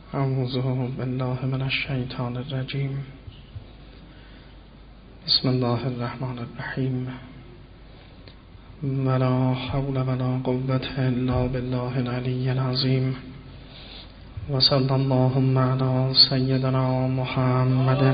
اعوذ بالله من الشیطان الرجیم. بسم الله الرحمن الرحیم. ولا حول ولا قوة الا بالله العلی العظیم. و صلی اللهم علی سیدنا محمد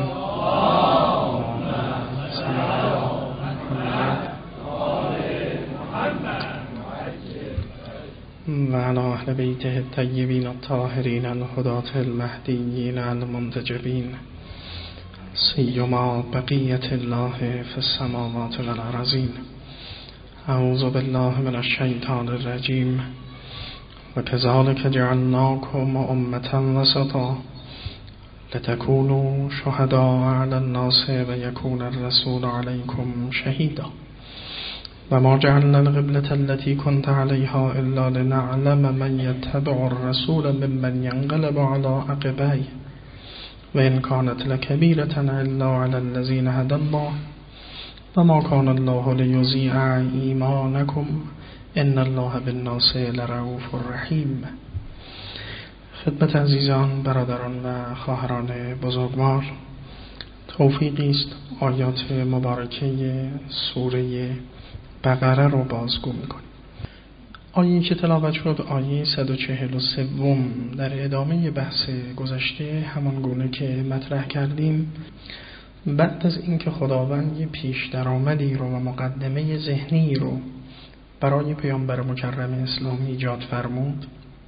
و علی اهل بیته الطیبین الطاهرین الهداة المهدیین المنتجبین، سیما بقیة الله فی السماوات والارضین. اعوذ بالله من الشیطان الرجیم. و کذالک جعلناکم امة وسطا لتکونوا شهداء علی الناس و یکون الرسول علیکم شهیدا. و ما جعلنا القبلة التي كنت عليها إلا لنعلم من يتبع الرسول ممن ينقلب على عقبيه وإن كانت لكبيرة إلا على الذين هدى الله وما كان الله ليضيع إيمانكم إن الله بالناس لرؤوف رحیم. خدمت عزیزان، برادران و خواهران بزرگوار، توفیقی است آیات مبارکه سوره بقره رو بازگو میکنیم. آیه که تلاوت شد آیه 143 در ادامه بحث گذشته، همان گونه که مطرح کردیم. بعد از اینکه خداوند یه پیش درآمدی رو و مقدمه ذهنی رو برای پیامبر مکرم اسلام ایجاد فرمود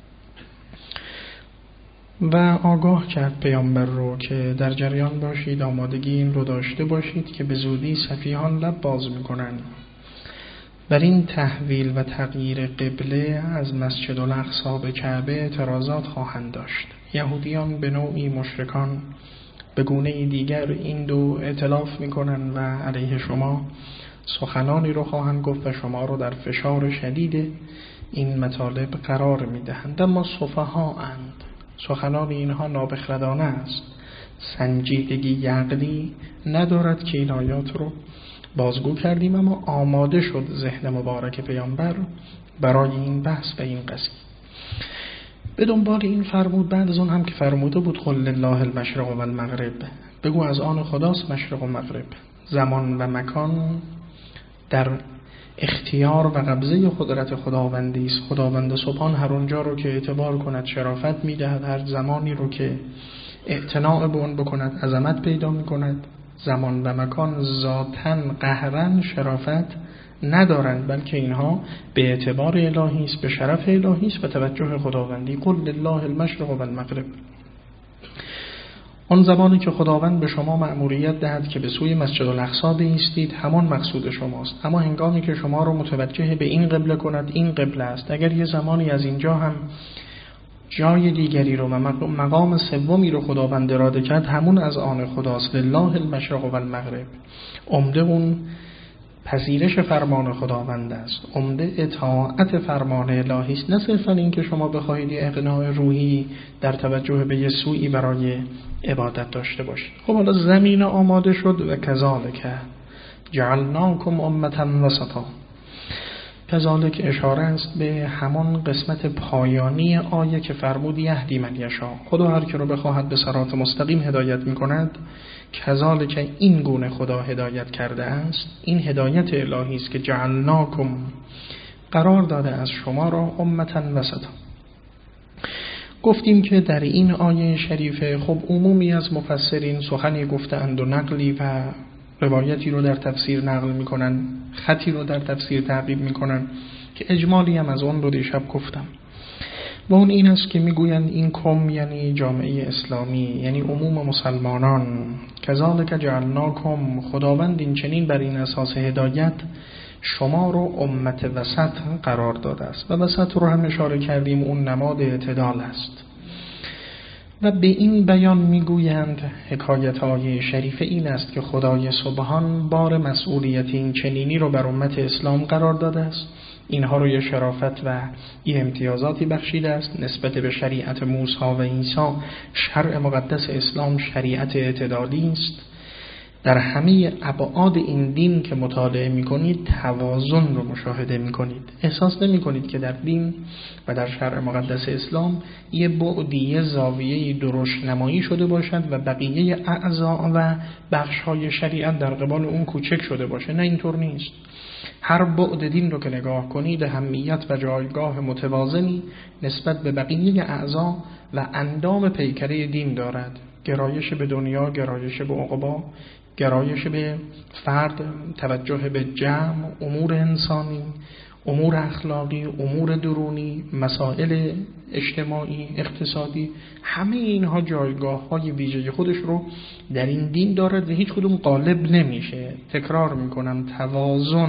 و آگاه کرد پیامبر رو که در جریان باشید، آمادگی این رو داشته باشید که به زودی سفیهان لب باز میکنن بر این تحویل و تغییر قبله از مسجد الاقصی به کعبه اعتراضات خواهند داشت. یهودیان به نوعی، مشرکان به گونه دیگر این دو ائتلاف میکنن و علیه شما سخنانی رو خواهند گفت و شما رو در فشار شدید این مطالب قرار میدهند. اما سفهااند، سخنان اینها نابخردانه است، سنجیدگی عقلی ندارد که این آیات رو بازگو کردیم. اما آماده شد ذهن مبارک پیامبر برای این بحث و این قضیه. به دنبال این فرمود، بعد از اون هم که فرموده بود قل لله المشرق و المغرب، بگو از آن خداست مشرق و مغرب، زمان و مکان در اختیار و قبضه قدرت خداوندی است. خداوند سبحان هر اونجا رو که اعتبار کند شرافت میدهد، هر زمانی رو که اعتناع به اون بکند عظمت پیدا میکند. زمان و مکان ذاتاً قهراً شرافت ندارند، بلکه اینها به اعتبار الهی است، به شرف الهی است و توجه خداوندی. قل لله المشرق و المغرب. آن زمانی که خداوند به شما مأموریت دهد که به سوی مسجد الاقصی بایستید، همان مقصود شماست. اما هنگامی که شما رو متوجه به این قبله کند، این قبله است. اگر یه زمانی از اینجا هم جای دیگری رو و مقام سومی رو خداوند اراده کرد، همون از آن خداست. لله المشرق و المغرب. عمده اون پذیرش فرمان خداوند است، عمده اطاعت فرمان الهی است، نه صرفا این که شما بخواهید اقناع روحی در توجه به یه سویی برای عبادت داشته باشید. خب حالا زمین آماده شد و کذالک جعلناکم امة وسطا. کذالک اشاره است به همان قسمت پایانی آیه که فرمود یهدی من یشاء، خدا هر که رو بخواهد به صراط مستقیم هدایت می‌کند. کذالک این گونه خدا هدایت کرده است. این هدایت الهی است که جعلناکم قرار داده از شما را امة وسطا. گفتیم که در این آیه شریفه خب عمومی از مفسرین سخنی گفتند و نقلی و روایتی رو در تفسیر نقل میکنن، خطی رو در تفسیر تعقیب میکنن که اجمالی هم از اون رو دیشب گفتم. و اون این است که میگویند این قوم یعنی جامعه اسلامی، یعنی عموم مسلمانان. کذالک جعلناکم، خداوند این چنین بر این اساس هدایت شما رو امت وسط قرار داده است. و وسط رو هم اشاره کردیم، اون نماد اعتدال است. و به این بیان میگویند حکایت آیه شریفه این است که خدای سبحان بار مسئولیت این چنینی رو بر امت اسلام قرار داده است. اینها رو یه شرافت و یه امتیازاتی بخشیده است نسبت به شریعت موسی و عیسی. شرع مقدس اسلام شریعت اعتدالی است. در همه ابعاد این دین که مطالعه میکنید توازن رو مشاهده میکنید. احساس نمیکنید که در دین و در شرع مقدس اسلام یه بعدی، یه زاویه‌ای درشت نمایی شده باشد و بقیه اعضا و بخش‌های شریعت در قبال اون کوچک شده باشه. نه، اینطور نیست. هر بعد دین رو که نگاه کنید اهمیت و جایگاه متوازنی نسبت به بقیه اعضا و اندام پیکره دین دارد. گرایش به دنیا، گرایش به عقبی، گرایش به فرد، توجه به جمع، امور انسانی، امور اخلاقی، امور درونی، مسائل اجتماعی، اقتصادی، همه اینها جایگاه‌های ویژه خودش رو در این دین دارد و هیچ کدوم غالب نمیشه. تکرار میکنم، توازن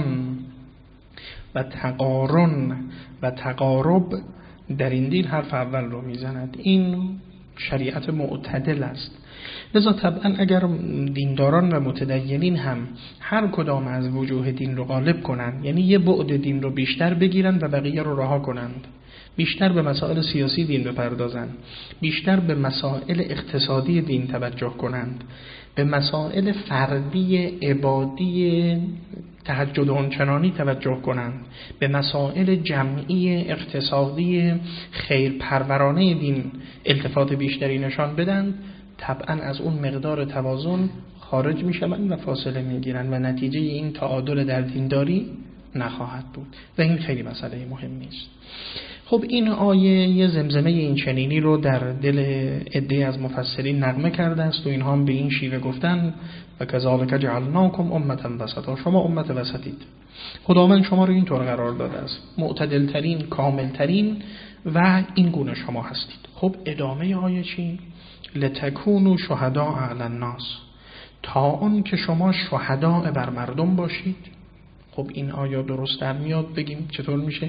و تقارن و تقارب در این دین حرف اول رو میزند. این شریعت معتدل است. لذا طبعا اگر دینداران و متدینین هم هر کدام از وجوه دین رو غالب کنند، یعنی یه بعد دین رو بیشتر بگیرن و بقیه رو رها کنند، بیشتر به مسائل سیاسی دین بپردازند، بیشتر به مسائل اقتصادی دین توجه کنند، به مسائل فردی عبادی تهجد آنچنانی توجه کنند، به مسائل جمعی اقتصادی خیرپرورانه دین التفات بیشتری نشان بدن، طبعا از اون مقدار توازن خارج میشوند و فاصله میگیرند و نتیجه این تعادل در دینداری نخواهد بود و این خیلی مسئله مهمی است. خب این آیه یه زمزمه این چنینی رو در دل عده از مفسرین نغمه کرده است و اینها هم به این شیوه گفتن و کذالک جعلناکم امة وسطا، شما امت وسطید. خداوند شما رو اینطور قرار داده است، معتدل ترین، کامل ترین و این گونه شما هستید. خب ادامه آیه چی؟ لتکونوا شهداء علی الناس، تا آن که شما شهداء بر مردم باشید. خب این آیه درست در میاد بگیم چطور میشه؟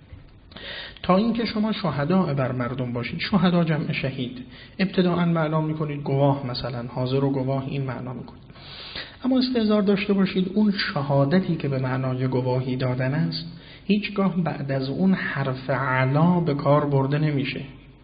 تا اینکه شما شهداء بر مردم باشید. شهدا جمع شهید. ابتداءً معنا میکنید گواه، مثلا حاضر و گواه، این معنا میکنید. اما استحضار داشته باشید اون شهادتی که به معنای گواهی دادن است هیچگاه بعد از اون حرف علا به کار برده نمیشه.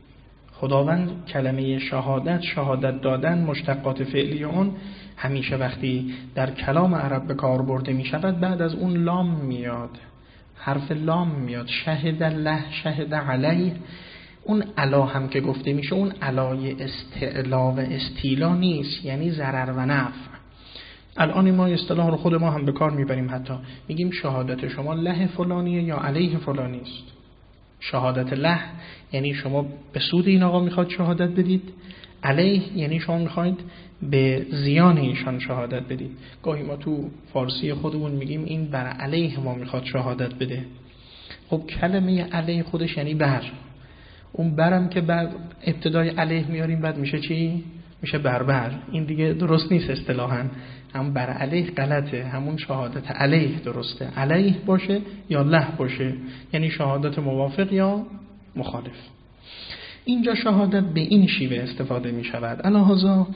خداوند کلمه شهادت، شهادت دادن، مشتقات فعلی اون همیشه وقتی در کلام عرب به کار برده می شود بعد از اون لام میاد، حرف لام میاد. شهد الله، شهد علیه. اون علا هم که گفته میشه اون علای استعلا و استیلا نیست، یعنی ضرر و نفع. الان ما اصطلاح رو خود ما هم به کار میبریم، حتی میگیم شهادت شما له فلانیه یا علیه فلانی است. شهادت له یعنی شما به سود این آقا میخواد شهادت بدید، علیه یعنی شما میخواید به زیان ایشان شهادت بدید. گاهی ما تو فارسی خودمون میگیم این بر علیه ما میخواد شهادت بده. خب کلمه علیه خودش یعنی بر، اون برم که بر ابتدای علیه میاریم بعد میشه چی؟ میشه بربر. این دیگه درست نیست اصطلاحاً، هم بر علیه غلطه، همون شهادت علیه درسته. علیه باشه یا له باشه، یعنی شهادت موافق یا مخالف. اینجا شهادت به این شیوه استفاده می شود. الهذا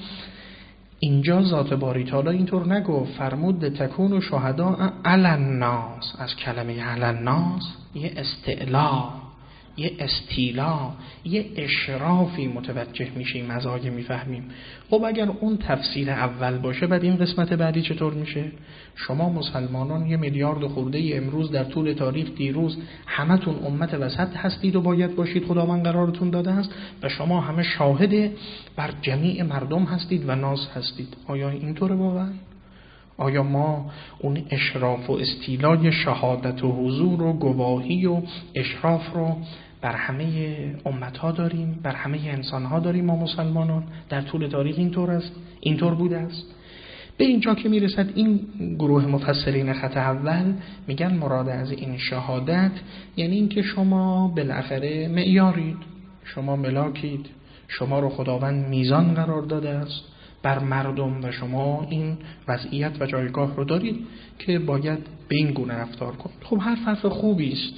اینجا ذات باری تعالی اینطور نگفت، فرمود تکون شهداء علی الناس. از کلمه علی الناس یه استعلا، یه استیلا، یه اشرافی متوجه میشیم، از آیه میفهمیم. خب اگر اون تفسیر اول باشه بعد این قسمت بعدی چطور میشه؟ شما مسلمانان 1 میلیارد خورده امروز در طول تاریخ دیروز همتون امت وسط هستید و باید باشید، خداوند قرارتون داده است و شما همه شاهد بر جمیع مردم هستید و ناز هستید. آیا اینطوره واقعا؟ آیا ما اون اشراف و استیلای شهادت و حضور و گواهی و اشراف رو بر همه امتها داریم، بر همه انسانها داریم؟ ما مسلمانان در طول تاریخ اینطور است، اینطور بوده است. به اینجا که میرسد این گروه مفسرین خط اول میگن مراد از این شهادت یعنی این که شما بالاخره معیارید، شما ملاکید، شما رو خداوند میزان قرار داده است بر مردم و شما این وضعیت و جایگاه رو دارید که باید به این گونه رفتار کنید. خب حرف خوبی است،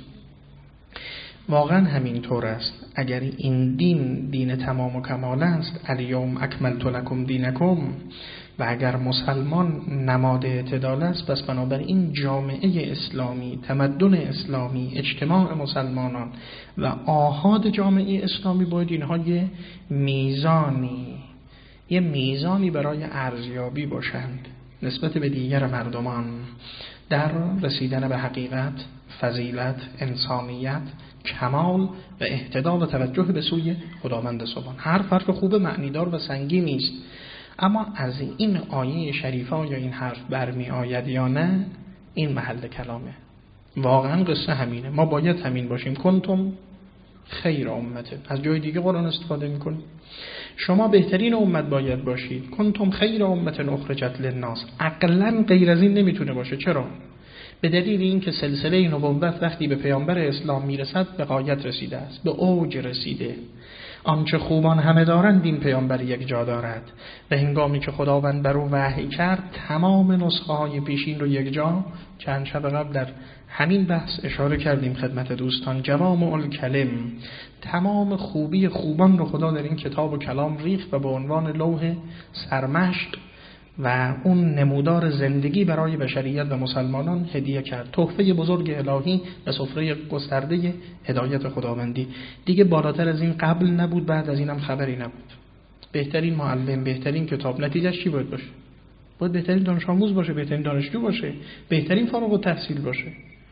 واقعا همین طور است. اگر این دین تمام و کمال است، الیوم اکملت لکم دینکم، و اگر مسلمان نماد اعتدال است، پس بنابراین جامعه اسلامی، تمدن اسلامی، اجتماع مسلمانان و آحاد جامعه اسلامی باید اینها یه میزانی برای ارزیابی باشند. نسبت به دیگر مردمان در رسیدن به حقیقت، فضیلت، انسانیت، کمال و اهتدال و توجه به سوی خداوند سبحان. هر فرق خوب معنیدار و سنگینی است، اما از این آیه شریفه یا این حرف برمی آید یا نه، این محل کلامه. واقعا قصه همینه. ما باید همین باشیم. کنتم خیر امته. از جای دیگه قرآن استفاده میکنیم. شما بهترین امت باید باشید. کنتم خیر امت اخرجت للناس. عقلا غیر از این نمیتونه باشه. چرا؟ به دلیل اینکه سلسله نبوت وقتی به پیامبر اسلام میرسد به غایت رسیده است، به اوج رسیده. آنچه خوبان همه دارند این پیامبر یک جا دارد و هنگامی که خداوند بر او وحی کرد تمام نسخه های پیشین رو یک جا. چند شب قبل در همین بحث اشاره کردیم خدمت دوستان، جوامع الکلم، تمام خوبی خوبان رو خدا در این کتاب و کلام ریخت و به عنوان لوح سرمشق و اون نمودار زندگی برای بشریت و مسلمانان هدیه کرد. تحفه بزرگ الهی و سفره گسترده هدایت خداوندی. دیگه بالاتر از این قبل نبود، بعد از اینم خبری نبود. بهترین معلم، بهترین کتاب، نتیجهش چی باید باشه؟ باید بهترین دانش آموز باشه، بهترین دانشجو باشه، بهترین فارغ التحصیل باشه.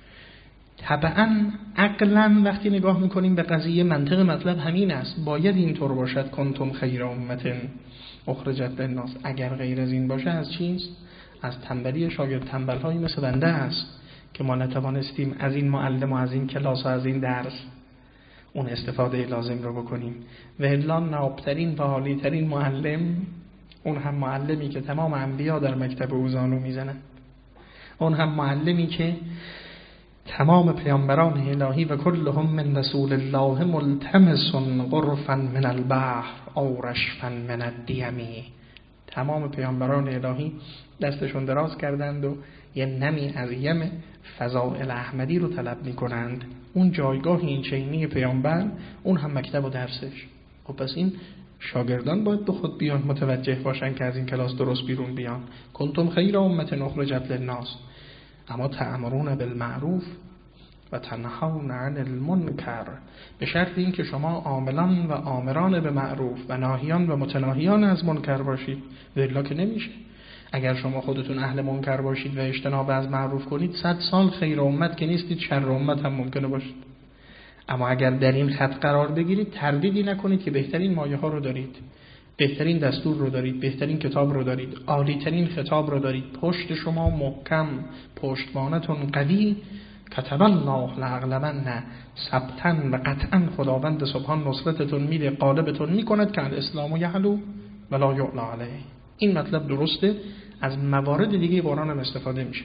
طبعا عقلا وقتی نگاه میکنیم به قضیه، منطق مطلب همین است، باید اینطور باشد. کنتم خیر امت اخرجت للناس. اگر غیر از این باشه از چیست؟ از تنبلی شاگرد تنبل‌هایی مثل بنده است که ما نتوانستیم از این معلم و از این کلاس و از این درس اون استفاده لازم رو بکنیم. و الا نابترین و عالی‌ترین معلم، اون هم معلمی که تمام انبیا در مکتب او زانو میزنن، اون هم معلمی که تمام پیامبران الهی و کلهم من رسول الله ملتمس غرفا من البحر او رشفا من الدیم. تمام پیامبران الهی دستشون دراز کردند و یه نمی از یم فضائل احمدی رو طلب میکنند. اون جایگاه این چینی پیامبر، اون هم مکتب و درسش. خب پس این شاگردان باید به خود بیان، متوجه باشن که از این کلاس درست بیرون بیان. کنتم خیر امت اخرجت للناس، اما تأمرون بالمعروف و تنهون عن المنکر، به شرط این که شما عاملان و آمران به معروف و ناهیان و متناهیان از منکر باشید. ولی که نمیشه. اگر شما خودتون اهل منکر باشید و اجتناب از معروف کنید، 100 سال خیر امت که نیستید، شر امت هم ممکنه باشید. اما اگر در این خط قرار بگیرید، تردیدی نکنید که بهترین مایه ها رو دارید، بهترین دستور رو دارید، بهترین کتاب رو دارید، عالی‌ترین خطاب رو دارید، پشت شما محکم، پشتوانتون قوی. کتب الله لأغلبن، ثبتاً و قطعاً خداوند سبحان نصرتتون میده، غالبتون میکند که الاسلام یعلو ولا یعلی علیه. این مطلب درسته، از موارد دیگه قرآن هم استفاده میشه،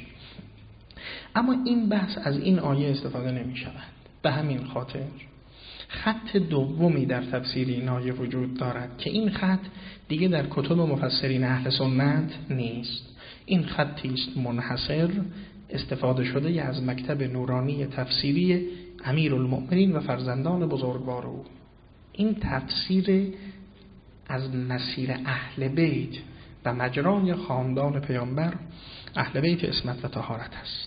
اما این بحث از این آیه استفاده نمیشود. به همین خاطر خط دومی در تفسیر این آیه وجود دارد که این خط دیگه در کتب مفسرین اهل سنت نیست. این خطی است منحصر، استفاده شده از مکتب نورانی تفسیری امیرالمؤمنین و فرزندان بزرگوار او. این تفسیر از مسیر اهل بیت و مجرای خاندان پیامبر، اهل بیت عصمت و طهارت است.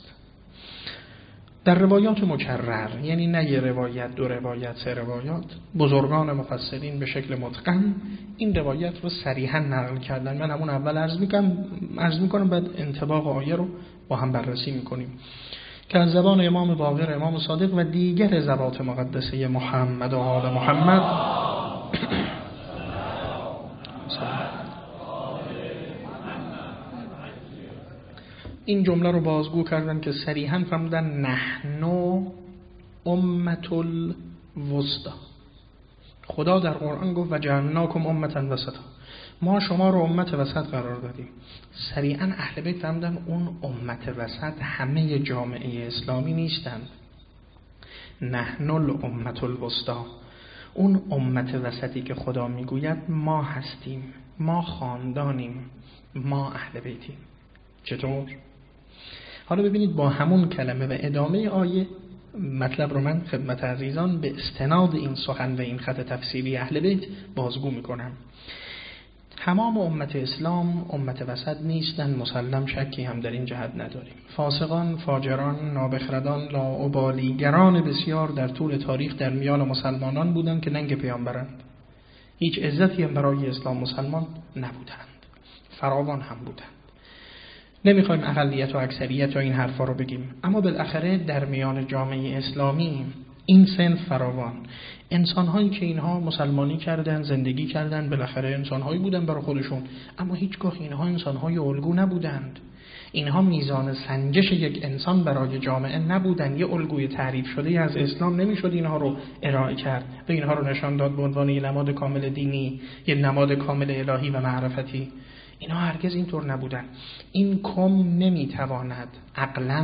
در روایات مکرر، یعنی نه یه روایت، دو روایت، سه روایات، بزرگان مفسرین به شکل متقن این روایت رو صریحا نقل کردن. من همون اول عرض میکنم بعد انطباق آیه رو با هم بررسی میکنیم که از زبان امام باقر، امام صادق و دیگر ذوات مقدسه محمد و آل محمد این جمله رو بازگو کردن که صریحاً فرمودن نحن امة الوسطی. خدا در قرآن گفت و جعلناکم امة وسطا، ما شما رو امت وسط قرار دادیم. صریحاً اهل بیت فرمودن اون امت وسط همه جامعه اسلامی نیستند. نحن الامة الوسطی، اون امت وسطی که خدا میگوید ما هستیم، ما خاندانیم، ما اهل بیتیم. چطور؟ حالا ببینید با همون کلمه و ادامه آیه مطلب رو من خدمت عزیزان به استناد این سخن و این خط تفسیری اهل بیت بازگو میکنم. تمام امت اسلام امت وسط نیستن، مسلم شکی هم در این جهت نداریم. فاسقان، فاجران، نابخردان، لاابالیگران بسیار در طول تاریخ در میان مسلمانان بودند که ننگ پیامبرند. هیچ عزتی هم برای اسلام مسلمان نبودند، فراوان هم بودند. نمیخوایم اقلیت و اکثریت و این حرفا رو بگیم، اما بالاخره در میان جامعه اسلامی این صنف فراوان، انسان‌هایی که اینها مسلمانی کردن، زندگی کردن، بالاخره انسان‌هایی بودن برای خودشون، اما هیچگاه اینها انسان‌های الگو نبودند. اینها میزان سنجش یک انسان برای جامعه نبودن. یه الگوی تعریف شده از اسلام نمیشد اینها رو ارائه کرد و اینها رو نشان داد به عنوان یه نماد کامل دینی، یه نماد کامل الهی و معرفتی. اینها هرگز اینطور نبودن. این کم نمیتواند عقلاً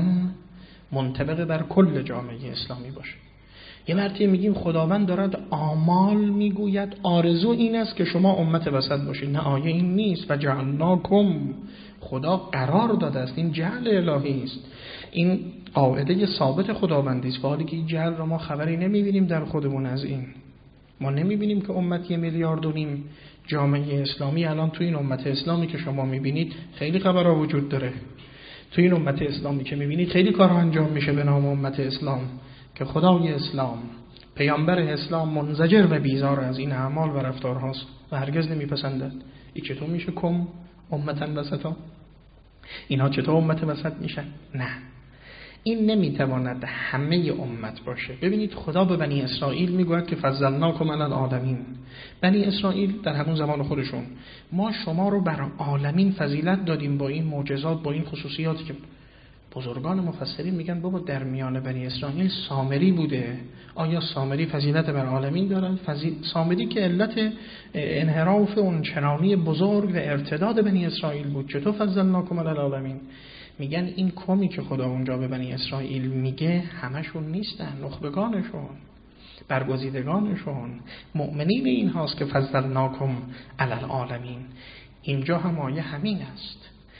منطبق بر کل جامعه اسلامی باشه. یه مرتبه میگیم خداوند دارد آمال میگوید، آرزو این است که شما امت وسط باشید. نه، آیه این نیست. و جعلناکم، خدا قرار داده است، این جعل الهی است، این قاعده ثابت خداوندی است. حالی که این جعل را ما خبری نمیبینیم در خودمون از این. ما نمیبینیم که امت 1.5 میلیارد جامعه اسلامی الان تو این امت اسلامی که شما میبینید خیلی خبرها وجود داره. تو این امت اسلامی که میبینید خیلی کارها انجام میشه به نام امت اسلام که خدای اسلام، پیامبر اسلام منزجر و بیزار از این اعمال و رفتارهاست و هرگز نمیپسندد. این چطور میشه کم امتن وسطا؟ اینها چطور امت وسط میشن؟ نه، این نمیتواند همه امت باشه. ببینید خدا به بنی اسرائیل میگوید که فضلناکم علی العالمین. بنی اسرائیل در همون زمان خودشون، ما شما رو بر عالمین فضیلت دادیم با این معجزات، با این خصوصیاتی که بزرگان مفسرین میگن بابا در میان بنی اسرائیل سامری بوده. آیا سامری فضیلت بر عالمین دارد؟ سامری که علت انحراف اون چنانی بزرگ و ارتداد بنی اسرائیل بود. چطور فضلناکم علی العالمین؟ میگن این کمی که خدا اونجا به بنی اسرائیل میگه همشون نیستن، نخبگانشون، برگزیدگانشون، مؤمنین این هاست که فضلناکم علی العالمین. اینجا هم آیه همین است.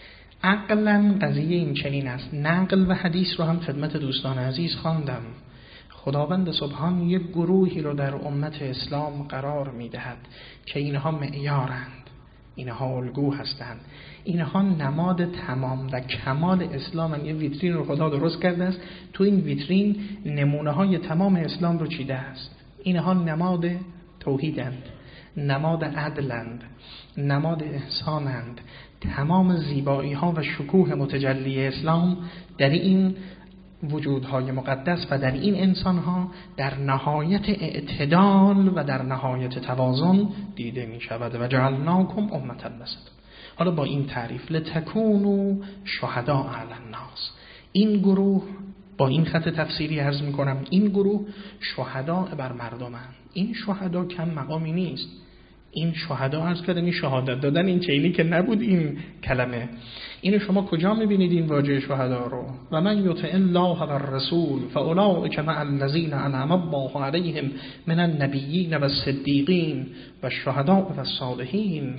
عقلاً قضیه این چنین است. نقل و حدیث رو هم خدمت دوستان عزیز خواندم. خداوند سبحان یک گروهی رو در امت اسلام قرار میدهد که اینها معیارند، اینها الگو هستند، اینها نماد تمام و کمال اسلام. یه ویترین رو خدا درست کرده است، تو این ویترین نمونه های تمام اسلام رو چیده است. اینها نماد توحیدند، نماد عدلند، نماد احسانند. تمام زیبایی ها و شکوه متجلی اسلام در این وجودهای مقدس و در این انسان ها در نهایت اعتدال و در نهایت توازن دیده می شود. و جعلناکم امة وسط. حالا با این تعریف لتکونوا شهداء علی الناس، این گروه، با این خط تفسیری عرض می کنم، این گروه شهداء بر مردمند. این شهدا کم مقامی نیست. این شهدا عرض کردم، این شهادت دادن این چینی که نبود این کلمه. اینو شما کجا میبینید این واژه شهدا رو؟ و من یطع الله و الرسول فاولئک مع الذین انعم الله علیهم من النبیین و الصدیقین و الشهداء و الصالحین.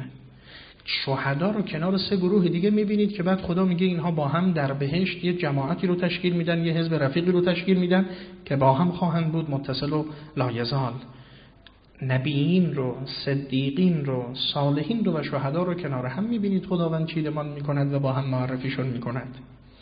شهدا رو کنار 3 گروه دیگه میبینید که بعد خدا میگه اینها با هم در بهشت یه جماعتی رو تشکیل میدن، یه حزب رفیقی رو تشکیل میدن که با هم خواهند بود متصل و لایزال. نبیین رو، صدیقین رو، صالحین رو و شهدا رو کنار هم میبینید خداوند چیدمان میکند و با هم معرفیشون میکند.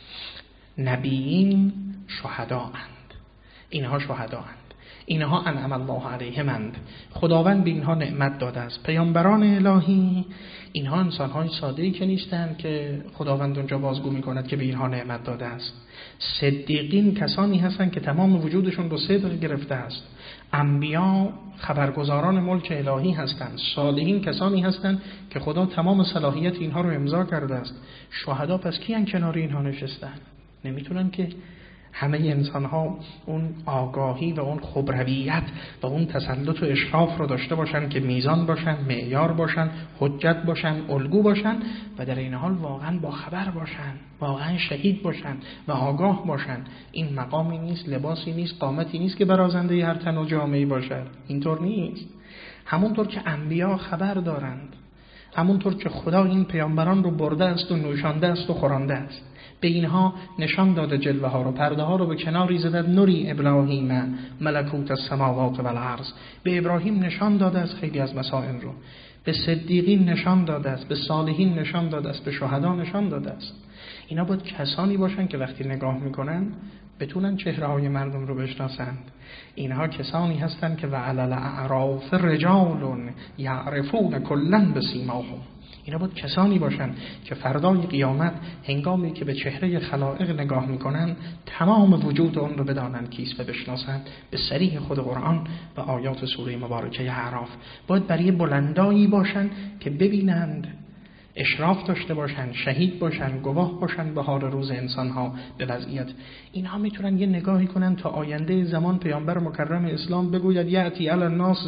نبیین شهدااند، اینها شهدااند، اینها انعم الله علیهمند، خداوند به اینها نعمت داده است. پیامبران الهی اینها انسان‌های ساده‌ای که نیستند که خداوند اونجا بازگو میکند که به اینها نعمت داده است. صدیقین کسانی هستند که تمام وجودشون رو صدق گرفته است. انبیا خبرگزاران ملک الهی هستند. صالحین کسانی هستند که خدا تمام صلاحیت اینها رو امضا کرده است. شهدا پس کیان کنار اینها نشستن؟ نمیتونن که همه انسان ها اون آگاهی و اون خبرویت و اون تسلط و اشراف رو داشته باشن که میزان باشن، معیار باشن، حجت باشن، الگو باشن و در این حال واقعا با خبر باشن، واقعا شهید باشن و آگاه باشن. این مقامی نیست، لباسی نیست، قامتی نیست که برازنده هر تن و جامعه‌ای باشد. اینطور نیست. همونطور که انبیا خبر دارند، همونطور که خدا این پیامبران رو برده است و نوشانده است و خورانده است، به اینها نشان داده جلوه ها رو، پرده ها رو به کناری زدد. نوری ابراهیم ملکوت السماوات و الارض، به ابراهیم نشان داده است خیلی از مسائل رو، به صدیقین نشان داده است، به صالحین نشان داده است، به شهدا نشان داده است. اینا باید کسانی باشن که وقتی نگاه میکنن بتونن چهره‌های مردم رو بشناسند. اینها کسانی هستند که وعلی الاعراف رجال یعرفون کلا بسیماهم. اینا باید کسانی باشن که فردای قیامت هنگامی که به چهره خلائق نگاه میکنن تمام وجود اون رو بدانند کیست و بشناسند به صریح خود قرآن و آیات سوره مبارکه اعراف. باید برای بلندایی باشن که ببینند، اشراف داشته باشن، شهید باشن، گواه باشن به حال روز انسانها به وضعیت. اینها میتونن یه نگاهی کنن تا آینده زمان. پیامبر مکرم اسلام بگوید یأتی علی الناس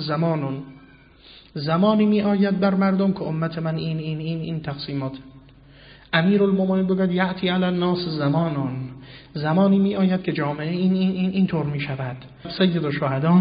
زمانی می آید بر مردم که امت من این تقسیمات. امیرالمومنین بگوید یأتی علی الناس زمانی می آید که جامعه این طور می شود. سید الشهدا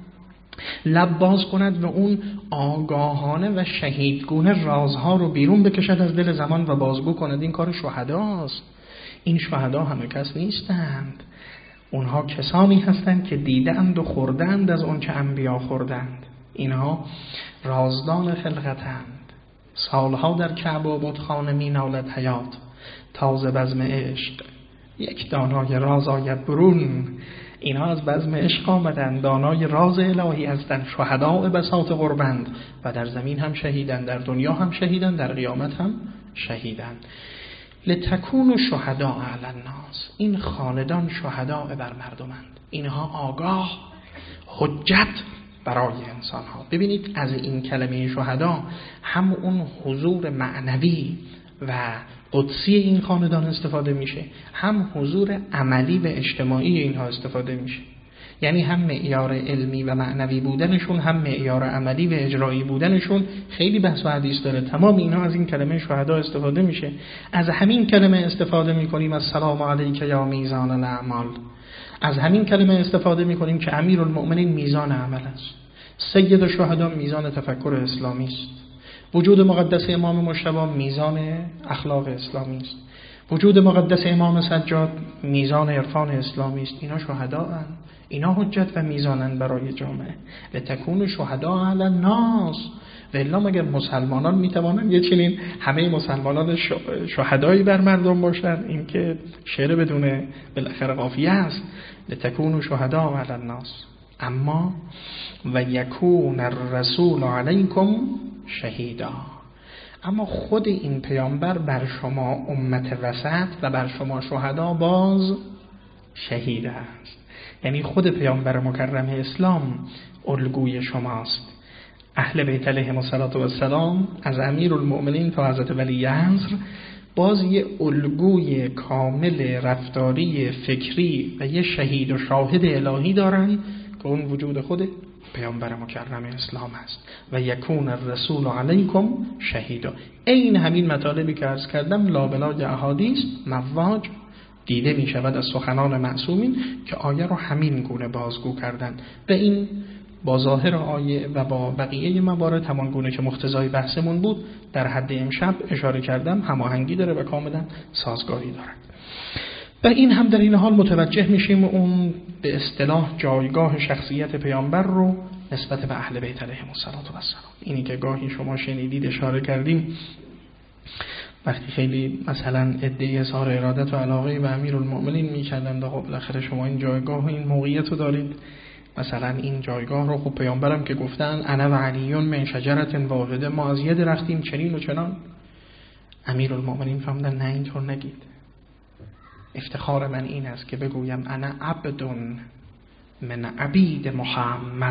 لب باز کند و اون آگاهانه و شهیدگونه رازها رو بیرون بکشد از دل زمان و بازگو کند. این کار شهداست. این شهدا همه کس نیستند. اونها کسانی هستند که دیدند و خوردند از اون چه انبیا خوردند. اینها رازدان خلقتند. سالها در کعبه و بتخانه می نالد حیات، تازه بزم عشق یک دانای راز آید برون. اینها از بزم عشق آمدند، دانای راز الهی هستند، شهداء بساط قربند و در زمین هم شهیدند، در دنیا هم شهیدند، در قیامت هم شهیدند. لتکونوا شهداء علی الناس. این خاندان شهداء بر مردمند. اینها آگاه، حجت برای انسان ها. ببینید از این کلمه شهدا هم اون حضور معنوی و قدسی این خاندان استفاده میشه، هم حضور عملی و اجتماعی اینها استفاده میشه. یعنی هم معیار علمی و معنوی بودنشون، هم معیار عملی و اجرایی بودنشون خیلی بحث و حدیث داره. تمام اینا از این کلمه شهدا استفاده میشه. از همین کلمه استفاده میکنیم السلام علیک یا میزان الاعمال. از همین کلمه استفاده میکنیم که امیرالمؤمنین میزان عمل است، سید الشهدا میزان تفکر اسلامی است، وجود مقدس امام مجتبی میزان اخلاق اسلامی است، وجود مقدس امام سجاد میزان عرفان اسلامی است. اینا شهداءن، اینا حجت و میزانن برای جامعه. لتکونوا شهداء علی الناس. و الا مگر مسلمانان میتوانند یه چنین همه مسلمانان شهدایی بر مردم باشن؟ این که شعر بدون بالاخره قافیه است. لتکونوا شهداء علی الناس. اما و یکون الرسول علیکم شهیدا. اما خود این پیامبر بر شما امت وسط و بر شما شهدا باز شهید است. یعنی خود پیامبر مکرم اسلام الگوی شماست. اهل بیت علیهم السلام از امیرالمؤمنین تا حضرت ولی عصر باز یه الگوی کامل رفتاری فکری و یه شهید و شاهد الهی دارن که اون وجود خود پیامبر مکرم اسلام است. و یکون الرسول علیکم شهیدا. این همین مطالبی که عرض کردم لابلای احادیث مواج دیده می شود از سخنان معصومین که آیه رو همین گونه بازگو کردند و این با ظاهر آیه و با بقیه موارد همان گونه که مقتضای بحثمون بود در حد امشب اشاره کردم هماهنگی داره و کاملا سازگاری دارد. و این هم در این حال متوجه میشیم اون به اصطلاح جایگاه شخصیت پیامبر رو نسبت به اهل بیت علیهم السلام. اینی که گاهی شما شنیدید اشاره کردیم وقتی خیلی مثلا ادعای اظهار ارادت و علاقه به امیرالمؤمنین میکردند و خب بالاخره شما این جایگاه و این موقعیت رو دارید. مثلا این جایگاه رو خب پیامبرم که گفتن انا و علیون من شجرة واحده، ما از یه درختیم چنین و چنان. امیرالمؤمنین فرمودن نه اینطور نگید. افتخار من این است که بگویم انا عبد من عبید محمد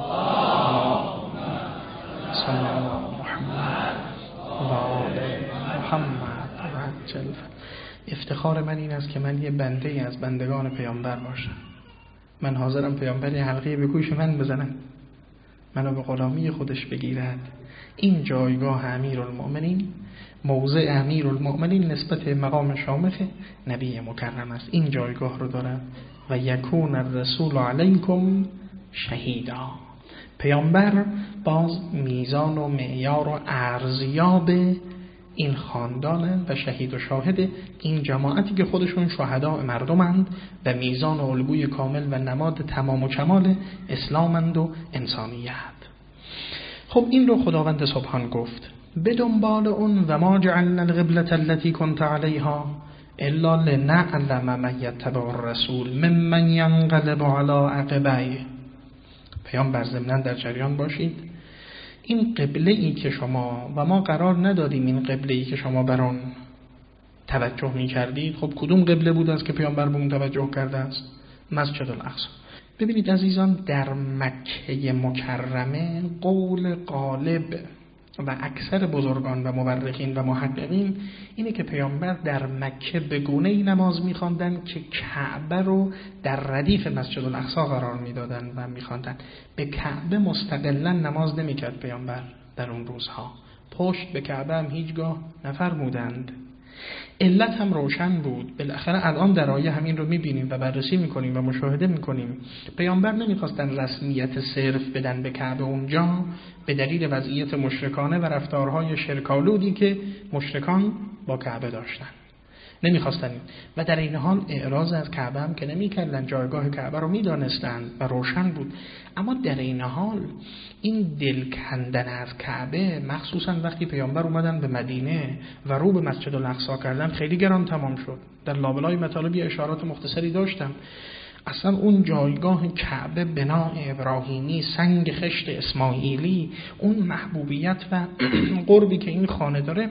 صلی الله محمد و آل محمد عجل. افتخار من این است که من یه بنده از بندگان پیامبر باشم. من حاضرم پیامبر حلقه به گوش من بزنم، منو به غلامی خودش بگیرد. این جایگاه امیرالمؤمنین، موضع امیرالمؤمنین نسبت مقام شامخ نبی مکرم است. این جایگاه رو دارد. و یکون الرسول علیکم شهیدا. پیامبر باز میزان و معیار و ارزیاب این خاندان و شهید و شاهد این جماعتی که خودشون شهداء مردمند و میزان و الگوی کامل و نماد تمام و کمال اسلامند و انسانیت. خب این رو خداوند سبحان گفت به دنبال اون و ما جعلنا القبلة التي كنت عليها الا لنعلم من یتبع الرسول ممن ینقلب علی عقبیه. پیامبر ضمناً در جریان باشید این قبله ای که شما و ما قرار ندادیم این قبله ای که شما بر آن توجه می کردید، خب کدوم قبله بود است که پیامبر به اون توجه کرده است؟ مسجد الاقصی. ببینید عزیزان، در مکه مکرمه قول غالب و اکثر بزرگان و مورخین و محققین اینه که پیامبر در مکه به گونه‌ای نماز می‌خواندن که کعبه رو در ردیف مسجد الاقصی قرار میدادن و می‌خواندن. به کعبه مستقلاً نماز نمی‌کرد پیامبر در اون روزها، پشت به کعبه هم هیچگاه نفرمودند. علت هم روشن بود. بالاخره الان در آیه همین رو می‌بینیم و بررسی می‌کنیم و مشاهده می‌کنیم. پیامبر نمی‌خواستن رسمیت صرف بدن به کعبه اونجا به دلیل وضعیت مشرکانه و رفتارهای شرک‌آلودی که مشرکان با کعبه داشتن. نمی‌خواستن و در این حال اعراض از کعبه هم که نمی‌کردن، جایگاه کعبه رو می‌دانستند و روشن بود. اما در این حال این دل کندن از کعبه، مخصوصا وقتی پیامبر اومدن به مدینه و رو به مسجد الاقصی کردن، خیلی گران تمام شد. در لابلای مطالبی اشارات مختصری داشتم. اصلا اون جایگاه کعبه، بناء ابراهیمی، سنگ خشت اسماعیلی، اون محبوبیت و قربی که این خانه داره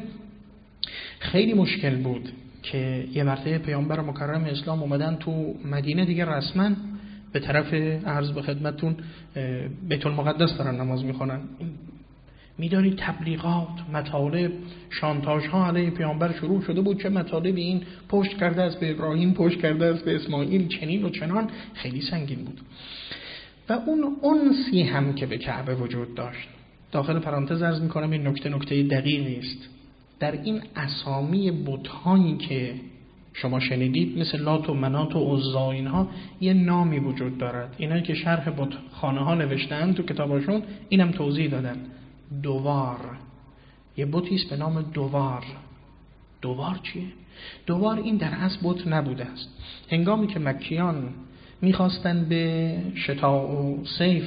خیلی مشکل بود که یه مرتبه پیامبر مکرم اسلام اومدن تو مدینه دیگه رسما به طرف عرض به خدمتون بیت المقدس دارن نماز میخونن. میدونید تبلیغات، مطالب، شانتاژ ها علیه پیامبر شروع شده بود. چه مطالبی این پشت کرده است به ابراهیم، پشت کرده است به اسماعیل، چنین و چنان، خیلی سنگین بود. و اون انسی هم که به کعبه وجود داشت، داخل پرانتز عرض میکنم این نکته دقیقی است. در این اسامی بت‌هایی که شما شنیدید مثل لات و منات و عزا، اینها یه نامی وجود دارد. اینا که شرح بتخانه ها نوشتن تو کتاباشون اینم توضیح دادن. دوار، یه بتی است به نام دوار. دوار چیه؟ دوار این در اصل بت نبوده است. هنگامی که مکیان میخواستن به شتاء و صیف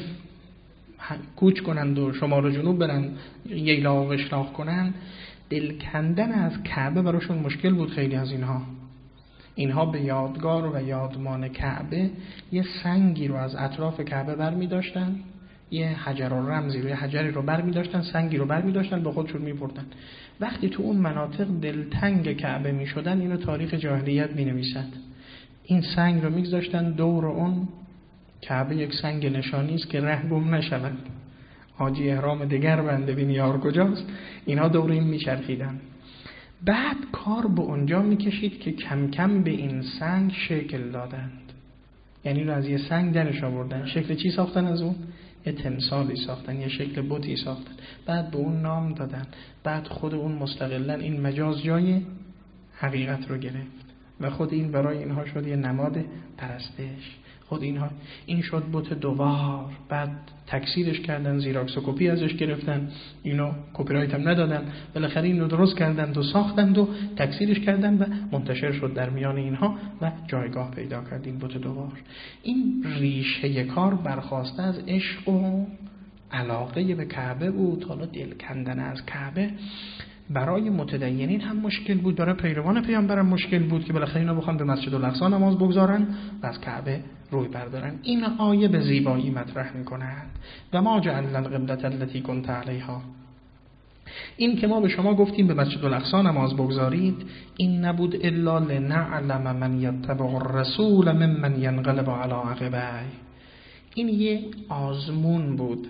کوچ کنند و شمال و جنوب برن، ییلا و قشلاق کنند، دل کندن از کعبه براشون مشکل بود. خیلی از اینها به یادگار و یادمان کعبه یه سنگی رو از اطراف کعبه برمی داشتن، یه حجر و رمزی رو، یه حجری رو برمی داشتن، سنگی رو برمی داشتن، به خودشون می بردن. وقتی تو اون مناطق دلتنگ کعبه می شدن، اینو تاریخ جاهلیت می نویسد. این سنگ رو می گذاشتن دور اون کعبه. یک سنگ نشانی است که ره گم نشود. حاجی احرام دگر بنده بین یار کجاست، اینا دور این می چرخیدن. بعد کار به اونجا می کشید که کم کم به این سنگ شکل دادند. یعنی رو از یه سنگ درش آوردن. شکل چی ساختن از اون؟ یه تمثالی ساختن، یه شکل بتی ساختن. بعد به اون نام دادن. بعد خود اون مستقلاً این مجاز جای حقیقت رو گرفت و خود این برای اینها شد یه نماد پرستش. خود اینها این شد بت دوار. بعد تکثیرش کردن، زیراکس و کپی ازش گرفتن، اینو کپی رایت هم ندادن، بالاخره اینو درست کردند و ساختند و تکثیرش کردن و منتشر شد در میان اینها و جایگاه پیدا کرد این بت دوار. این ریشه کار برخواسته از عشق و علاقه به کعبه بود. حالا دل کندن از کعبه برای متدینین هم مشکل بود، برای پیروان پیامبر هم مشکل بود که بالاخره اینا بخوان به مسجد الاقصی نماز بگذارن و از کعبه روی بردارن. این آیه به زیبایی مطرح می‌کند و ما جعلنا القبلة التي كنت عليها. این که ما به شما گفتیم به مسجد الاقصی نماز بگذارید، این نبود الا لنعلم من یتبع الرسول ممن ینقلب علی عقبیه. این یه آزمون بود.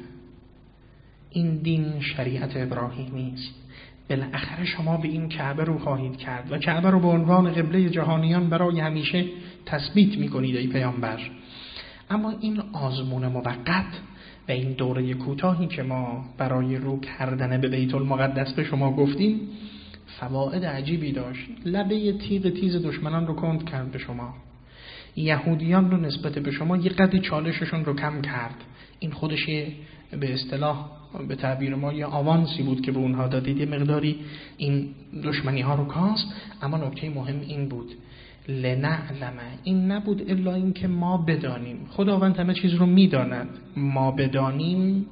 این دین شریعت ابراهیمی است. بالاخره شما به این کعبه رو خواهید کرد و کعبه رو به عنوان قبله جهانیان برای همیشه تثبیت می‌کنید ای پیامبر. اما این آزمون موقت و این دوره کوتاهی که ما برای رو کردن به بیت المقدس به شما گفتیم فواید عجیبی داشت. لبه تیغ تیز دشمنان رو کند کرد به شما. یهودیان رو نسبت به شما یه قدری چالششون رو کم کرد. این خودش به اصطلاح به تعبیر ما یه آوانسی بود که به اونها دادید، یه مقداری این دشمنی ها رو کاست. اما نکته مهم این بود لنعلم، این نبود الا این که ما بدانیم. خداوند همه چیز رو میداند، ما بدانیم.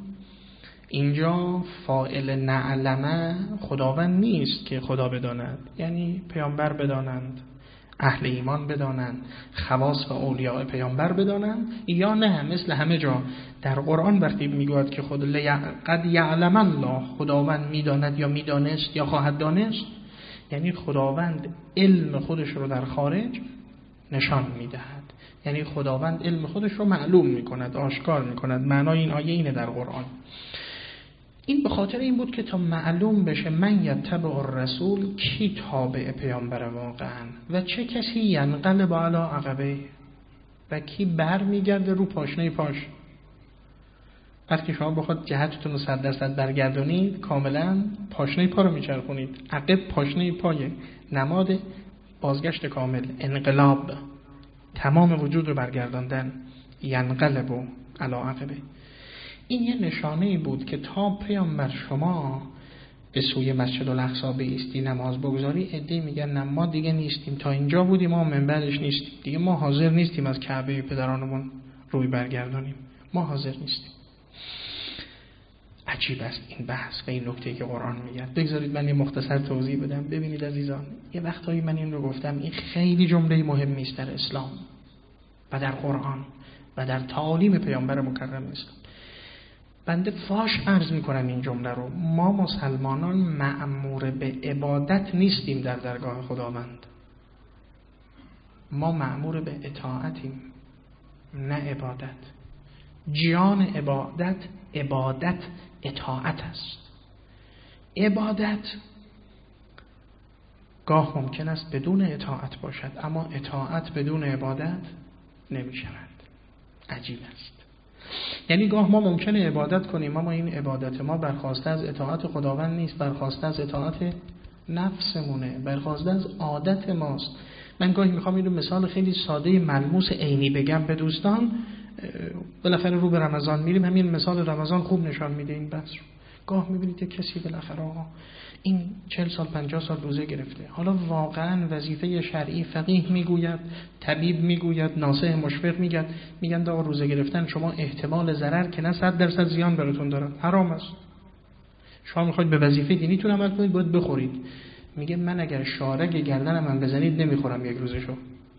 اینجا فاعل نعلم خداوند نیست که خدا بداند، یعنی پیامبر بدانند. اهل ایمان بدانند، خواص و اولیاء پیامبر بدانند، یا نه مثل همه جا در قرآن وقتی میگوید که خود قد یعلم الله، خداوند میداند یا میدانست یا خواهد دانست، یعنی خداوند علم خودش رو در خارج نشان میدهد، یعنی خداوند علم خودش رو معلوم میکند، آشکار میکند. معنای این آیه اینه در قرآن. این به خاطر این بود که تا معلوم بشه من یتبع الرسول، کی تابع پیامبر واقعا و چه کسی ینقلب علی عقبه، و کی بر میگرده رو پاشنه پاش. وقتی شما بخواد جهتتون رو 100% برگردونید، کاملا پاشنه پا رو میچرخونید. عقب پاشنه پای نماد بازگشت کامل، انقلاب، تمام وجود رو برگرداندن، ینقلب علی عقبه. این یه نشانه‌ای بود که تا پیامبر شما به سوی مسجد الاقصی بایستی نماز بگذاری، عده‌ای میگن نه ما دیگه نیستیم، تا اینجا بودیم ما من بعدش نیستیم دیگه، ما حاضر نیستیم از کعبه پدرانمون روی برگردانیم، ما حاضر نیستیم. عجیب است این بحث و این نکته‌ای که قرآن میگه. بگذارید من یه مختصر توضیح بدم. ببینید عزیزان، یه وقتایی من این رو گفتم، این خیلی جمله مهمی است در اسلام و در قرآن و در تعالیم پیامبر مکرم اسلام. بنده فاش عرض میکنم این جمله رو، ما مسلمانان مأمور به عبادت نیستیم در درگاه خداوند، ما مأمور به اطاعتیم، نه عبادت. جان عبادت اطاعت است. عبادت گاه ممکن است بدون اطاعت باشد، اما اطاعت بدون عبادت نمی شود. عجیب است. یعنی گاه ما ممکنه عبادت کنیم اما این عبادت ما برخواسته از اطاعت خداوند نیست، برخواسته از اطاعت نفسمونه، برخواسته از عادت ماست. من گاهی میخوام اینو مثال خیلی ساده ملموس عینی بگم به دوستان، بالاخره رو به رمضان میریم، همین مثال رمضان خوب نشان میده این بحث رو. گاه میبینید کسی بالاخره آقا این 40 سال 50 سال روزه گرفته، حالا واقعا وظیفه شرعی فقیه میگوید، طبیب میگوید، ناصح مشفق میگن آقا روزه گرفتن شما احتمال ضرر که نه 100% زیان براتون داره، حرام است. شما میخواید به وظیفه دینیتون عمل کنید، باید بخورید. میگه من اگر شارگ گردنم من بزنید نمیخورم یک روزشو.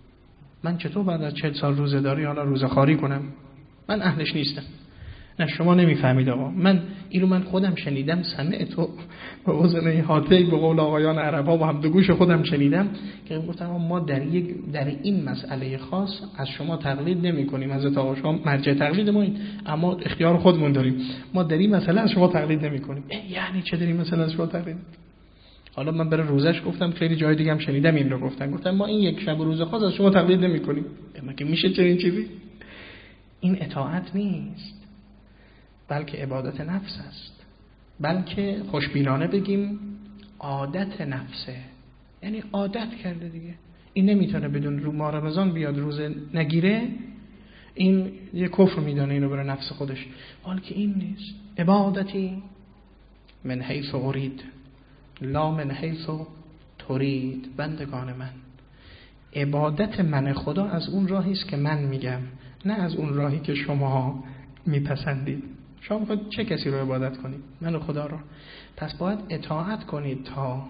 من چطور بعد از 40 سال روزه داری حالا روزه خواری کنم؟ من اهلش نیستم. نه شما نمیفهمید آقا، من اینو من خودم شنیدم، سمعتو به اذن هاتین به قول آقایان عربا و هم دو گوش خودم شنیدم که گفتم ما در این مسئله خاص از شما تقلید نمی‌کنیم، حضرت آقا شما مرجع تقلید ما این، اما اختیار خودمون داریم، ما در این مسئله از شما تقلید نمی‌کنیم. یعنی چه در این مسئله از شما تقلید؟ حالا من برای روزش گفتم، خیلی جای دیگه هم شنیدم این رو گفتم ما این یک شب روزه خاص از شما تقلید نمی‌کنیم. مگه میشه چنین چیزی؟ این اطاعت نیست، بلکه عبادت نفس است، بلکه خوشبینانه بگیم عادت نفسه، یعنی عادت کرده دیگه. این نمیتونه بدون رو ماه رمضان بیاد روزه نگیره، این یه کفر میدانه اینو برای نفس خودش. بلکه این نیست، عبادتی من حیث ارید لا من حیث ترید. بندگان من، عبادت من خدا از اون راهی است که من میگم، نه از اون راهی که شما میپسندید. شما میخواید چه کسی رو عبادت کنید؟ من و خدا رو. پس باید اطاعت کنید تا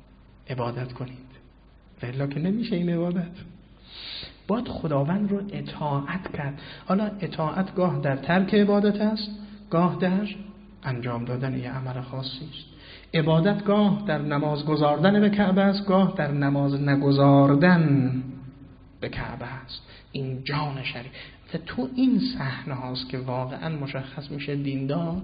عبادت کنید، ولی که نمیشه این عبادت. باید خداوند رو اطاعت کرد. حالا اطاعت گاه در ترک عبادت است، گاه در انجام دادن یه عمل خاصی است. عبادت گاه در نماز گذاردن به کعبه است، گاه در نماز نگذاردن به کعبه است. این جان شریف تو این صحنه هاست که واقعا مشخص میشه دیندار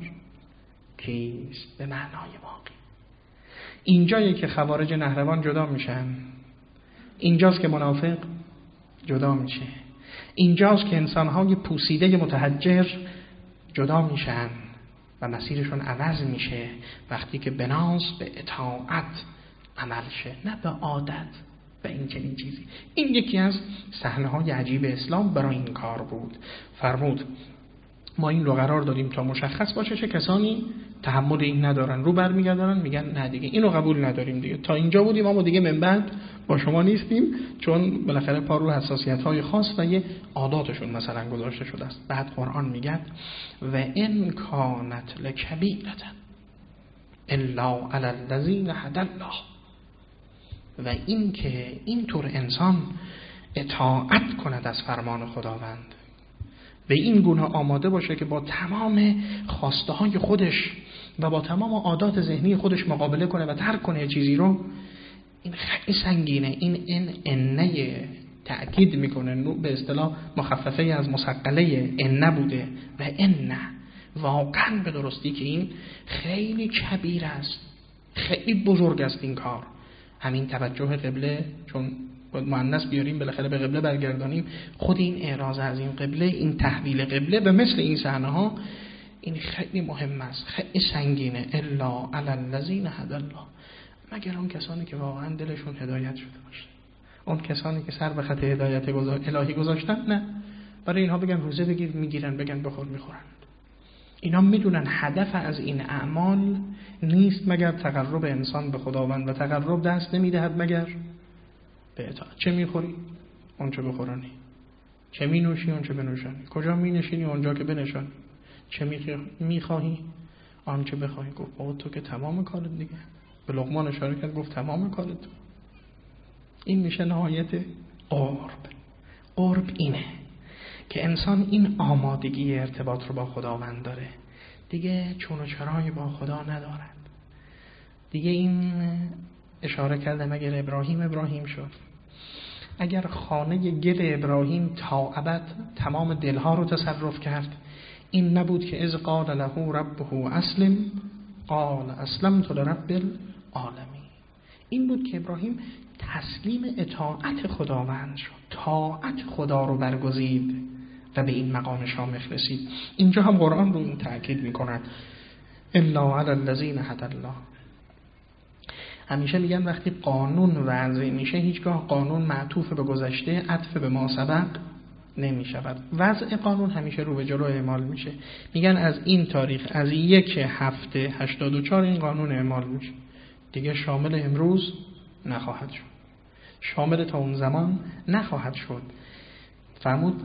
کیست به معنای واقعی. اینجایی که خوارج نهروان جدا میشن، اینجاست که منافق جدا میشه، اینجاست که انسانهای پوسیده متحجر جدا میشن و مسیرشون عوض میشه وقتی که بناس به اطاعت عمل شه، نه به عادت و این چنین چیزی. این یکی از صحنه‌های عجیب اسلام برای این کار بود. فرمود ما این رو قرار دادیم تا مشخص باشه چه کسانی تحمل این ندارن، رو برمیگردن میگن نه دیگه اینو قبول نداریم، دیگه تا اینجا بودیم اما دیگه من بعد با شما نیستیم، چون بالاخره پا رو حساسیت‌های خاص و یه عاداتشون مثلا گذاشته شده است. بعد قرآن میگه و ان کانت لکبیرة الا علی الذین هدی الله. و این که اینطور انسان اطاعت کند از فرمان خداوند، به این گونه آماده باشه که با تمام خواسته های خودش و با تمام عادات ذهنی خودش مقابله کنه و ترک کنه چیزی رو، این خیلی سنگینه. این انه تأکید میکنه، به اصطلاح مخففه از مثقله ان بوده و ان واقعا به درستی که این خیلی کبیر است، خیلی بزرگ است این کار. همین توجه قبله، چون مؤنث بیاریم بالاخره به قبله برگردانیم، خود این اعراض از این قبله، این تحویل قبله به مثل این صحنه ها، این خیلی مهم است، خیلی سنگینه. الا علی الذین هدی الله، مگر اون کسانی که واقعا دلشون هدایت شده باشه، اون کسانی که سر به خط هدایت الهی گذاشتن، نه برای اینها بگن روزه بگیر میگیرن، بگن بخور میخورن. اینا میدونن هدف از این اعمال نیست مگر تقرب انسان به خداوند، و تقرب دست نمیدهد مگر به اطاعت. چه میخوری؟ اون چه بخورانی. چه می نوشی؟ اون چه بنوشانی. کجا می نشینی؟ اونجا که بنشانی. چه میخواهی؟ آن چه بخواهی. گفت بابا تو که تمام کارت دیگه. به لقمان اشاره کرد، گفت تمام کارت. این میشه نهایت قرب. قرب اینه که انسان این آمادگی ارتباط رو با خداوند داره، دیگه چون و چرایی با خدا ندارد. دیگه این اشاره کردم اگر ابراهیم شد، اگر خانه گل ابراهیم تا ابد تمام دلها رو تصرف کرد، این نبود که اذ قال له ربه اسلم قال اسلمت لرب العالمین. این بود که ابراهیم تسلیم اطاعت خداوند شد، طاعت خدا رو برگزید و به این مقام شامخ رسید. اینجا هم قرآن رو این تأکید می‌کند، الا علی الذین هدی الله. همیشه میگن وقتی قانون وضع میشه، هیچگاه قانون معطوف به گذشته، عطف به ما سبق نمی شود. وضع قانون همیشه رو به جلو اعمال میشه. میگن از این تاریخ، از 1/7/84 این قانون اعمال میشه، دیگه شامل امروز نخواهد شد، شامل تا اون زمان نخواهد شد. فرمود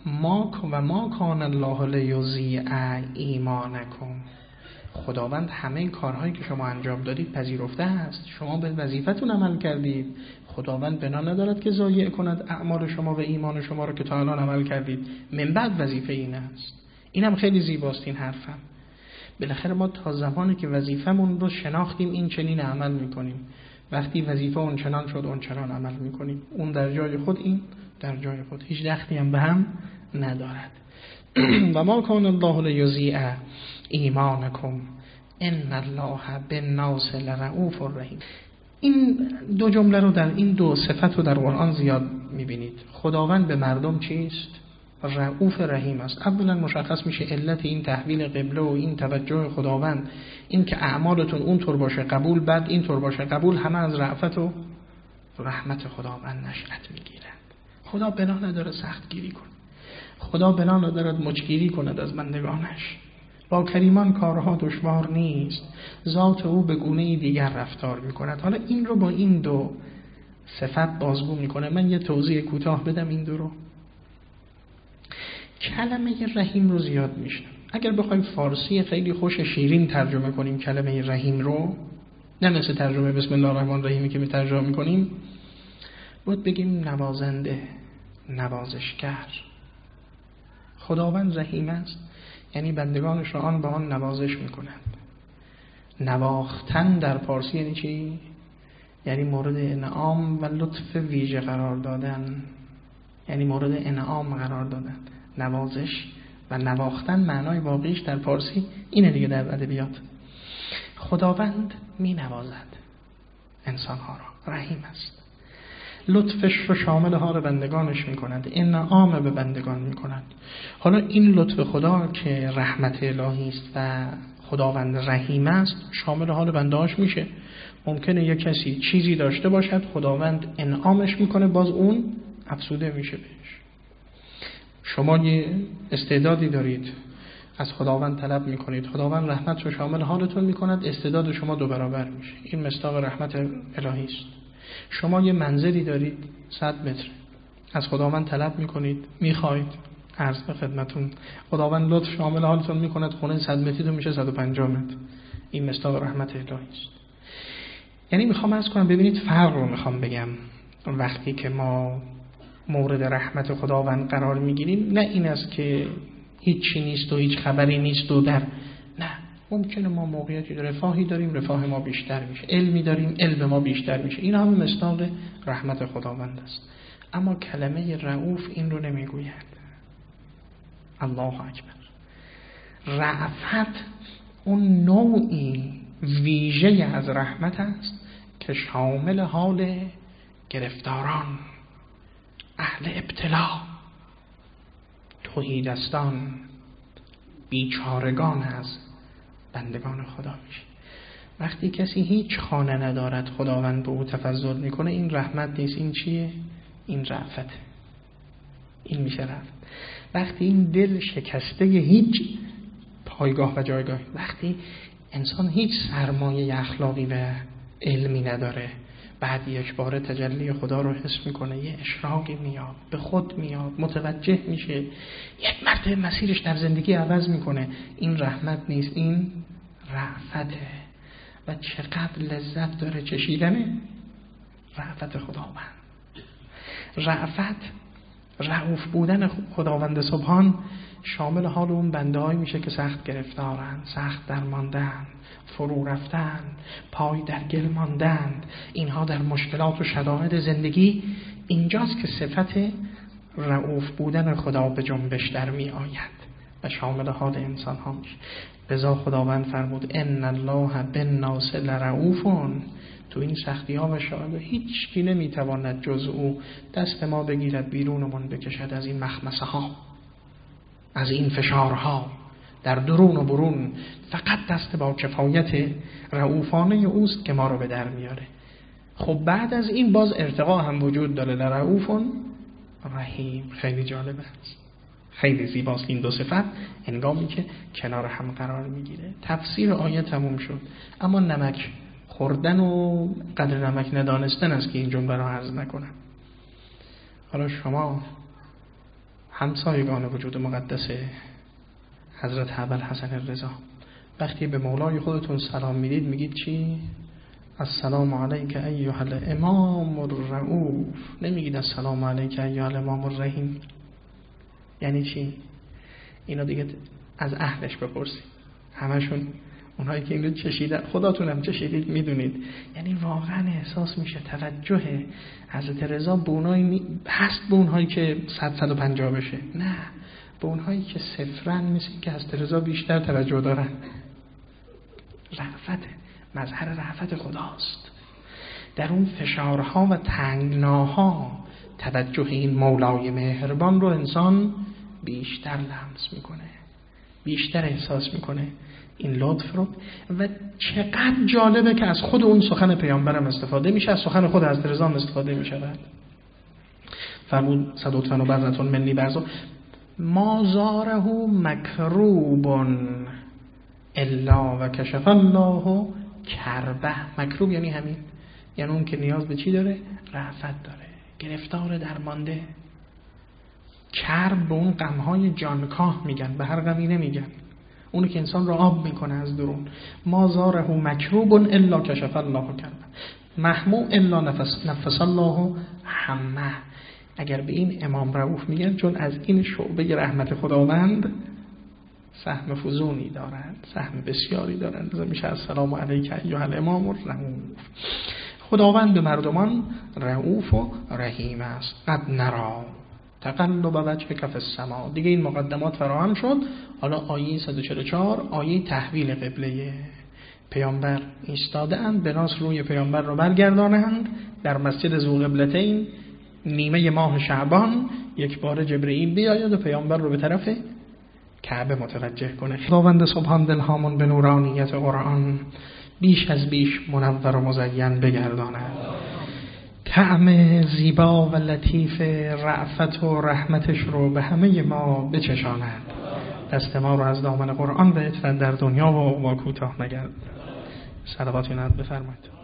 ما کان الله لیضیع ایمانکم. خداوند همه کارهایی که شما انجام دادید پذیرفته است، شما به وظیفتون عمل کردید. خداوند بنا ندارد که ضایع کند اعمال شما و ایمان شما رو که تا الان عمل کردید. من بعد وظیفه این است. اینم خیلی زیباست این حرفم. بالاخره ما تا زمانی که وظیفمون رو شناختیم این چنین عمل میکنیم، وقتی وظیفه اون چنان شد اون چنان عمل میکنیم. اون در جای خود، این در جای خود، هیچ دخلی هم به هم ندارد. و ما کان الله لیضیع ایمانکم ان الله بالناس لرؤوف رحیم. این دو جمله رو در این دو صفت رو در قرآن زیاد میبینید. خداوند به مردم چیست؟ رؤوف رحیم است. اولا مشخص میشه علت این تحویل قبله و این توجه خداوند، این که اعمالتون اونطور باشه قبول، بعد اینطور باشه قبول، همه از رأفت و رحمت خداوند نشأت میگیرند. خدا بنا نداره سخت گیری کنه، خدا بنا ندارد مچگیری کند از بندگانش. با کریمان کارها دشوار نیست، ذات او به گونه‌ای دیگر رفتار میکند. حالا این رو با این دو صفت بازگو میکنه. من یه توضیح کوتاه بدم این دو رو. کلمه رحیم رو زیاد میشه. اگر بخوایم فارسی خیلی خوش شیرین ترجمه کنیم کلمه رحیم رو، نه مثل ترجمه بسم الله الرحمن الرحیم که می ترجمه میکنیم، باید بگیم نوازنده، نوازشگر. خداوند رحیم است، یعنی بندگانش را آن به آن نوازش میکنند. نواختن در فارسی یعنی چی؟ یعنی مورد انعام و لطف ویژه قرار دادن، یعنی مورد انعام قرار دادن. نوازش و نواختن معنای واقعیش در فارسی اینه دیگه. در ادبیات خداوند می نوازد انسانها را، رحیم است، لطفش رو شامل حال بندگانش می کند، انعام به بندگان می کند. حالا این لطف خدا که رحمت الهی است و خداوند رحیم است شامل حال بندهاش میشه. ممکنه یک کسی چیزی داشته باشد، خداوند انعامش میکنه، باز اون افسوده میشه بهش. شما یه استعدادی دارید، از خداوند طلب میکنید، خداوند رحمت رو شامل حالتون میکند، استعداد شما 2 برابر میشه. این مصداق رحمت الهی است. شما یه منزلی دارید 100 متر، از خداوند طلب میکنید، میخواید، عرض به خدمتون، خداوند لطف شامل حالتون میکند، خونه 100 متری تو میشه 150 متر. این مصداق رحمت الهی است. یعنی میخوام عرض کنم، ببینید فرق رو میخوام بگم. وقتی که ما مورد رحمت خداوند قرار میگیریم، نه این است که هیچی نیست و هیچ خبری نیست و نه، ممکنه ما موقعیتی رفاهی داریم، رفاه ما بیشتر میشه، علمی داریم، علم ما بیشتر میشه. این همه مصداق رحمت خداوند است. اما کلمه رؤوف این رو نمیگوید. الله اکبر. رأفت اون نوعی ویژه از رحمت است که شامل حال گرفتاران، اهل ابتلا، تهیدستان، بیچارگان از بندگان خدا میشه. وقتی کسی هیچ خانه ندارد، خداوند به او تفضل میکنه، این رحمت نیست، این چیه؟ این رأفت. این میشه رفت. وقتی این دل شکسته، هیچ پایگاه و جایگاه، وقتی انسان هیچ سرمایه اخلاقی و علمی نداره، بعد یک بار تجلی خدا رو حس میکنه، یه اشراقی میاد، به خود میاد، متوجه میشه، یک مرتبه مسیرش در زندگی عوض میکنه. این رحمت نیست، این رأفته. و چقدر لذت داره چشیدن رأفت خداوند. رأفت، رؤوف بودن خداوند سبحان شامل حال اون بنده هایی میشه که سخت گرفتارن، سخت درماندن، فرو رفتن، پای در گل ماندند. اینها در مشکلات و شدائد زندگی، اینجاست که صفت رؤوف بودن خدا به جنبش در می آید و شامل حال انسان ها میشه. لذا خداوند فرمود ان الله بالناس لرؤوف. تو این سختی ها و شدائد هیچ کی نمیتواند جز او دست ما بگیرد، بیرونمون بکشد از این مخمسه ها، از این فشارها در درون و برون. فقط دست با کفایت رؤوفانه اوست که ما رو به در میاره. خب بعد از این باز ارتقا هم وجود داره، لرؤوف رحیم. خیلی جالب است، خیلی زیباست این دو صفت هنگامی که کنار هم قرار میگیره. تفسیر آیه تموم شد، اما نمک خوردن و قدر نمک ندانستن است که این جمله را عرض نکنم. حالا شما همسایگان وجود مقدس حضرت ابوالحسن رضا، وقتی به مولای خودتون سلام میدید میگید چی؟ السلام علیک ایها الامام الرؤوف. نمیگید السلام علیک ایها الامام الرحیم. یعنی چی؟ اینا دیگه از اهلش بپرسید. همشون اونهایی که این رو چشیدن، خداتون هم چشیدید میدونید. یعنی واقعا احساس میشه توجه حضرت رضا به اونهایی هست، به اونهایی که 150 بشه، نه، به اونهایی که صفرن، مثل که حضرت رضا بیشتر توجه دارن. رأفت، مظهر رأفت خداست. در اون فشارها و تنگناها توجه این مولای مهربان رو انسان بیشتر لمس میکنه، بیشتر احساس میکنه این لطف رو. و چقدر جالبه که از خود اون سخن پیامبرم استفاده میشه، از سخن خود حضرت رضا استفاده میشه. فرمود صدوتن و برزتون منی برزو ما زاره مکروب الا و کشف الله کربه. مکروب یعنی همین، یعنی اون که نیاز به چی داره؟ رأفت داره، گرفتار درمانده. کرب به اون غمهای جانکاه میگن، به هر غمی نمیگن، اونی که انسان رو آب میکنه از درون. ما زاره مکروب الا کشف الله کربه محموم الا نفس الله همه. اگر به این امام رؤوف میگن، چون از این شعبه رحمت خداوند سهم فزونی دارند، سهم بسیاری دارند، لذا میشه السلام علیک ایها الامام الرؤوف. خداوند به مردمان رؤوف و رحیم است. قد نرا تقلب وجهک فی السماء. دیگه این مقدمات فراهم شد. حالا آیه 144 آیه تحویل قبله. پیامبر ایستاده اند، به ناس روی پیامبر رو برگردانند در مسجد ذوالقبلتین نیمه ماه شعبان. یک بار جبرئیل بیاید و پیامبر رو به طرف کعبه متوجه کنه. خداوند سبحان دلهامون به نورانیت قرآن بیش از بیش منور و مزین بگرداند. طعم زیبا و لطیف رأفت و رحمتش رو به همه ما بچشاند. دست ما رو از دامن قرآن به عطر در دنیا و عقبا کوتاه نگرد. صلوات نعت بفرمایید.